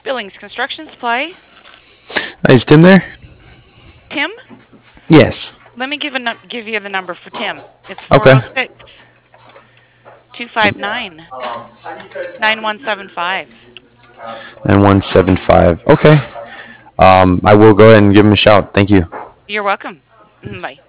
Billings Construction Supply. Is Tim there? Tim? Yes. Let me give you the number for Tim. It's Okay. 406 259 9175. 9175. Okay. I will go ahead and give him a shout. Thank you. You're welcome. Bye.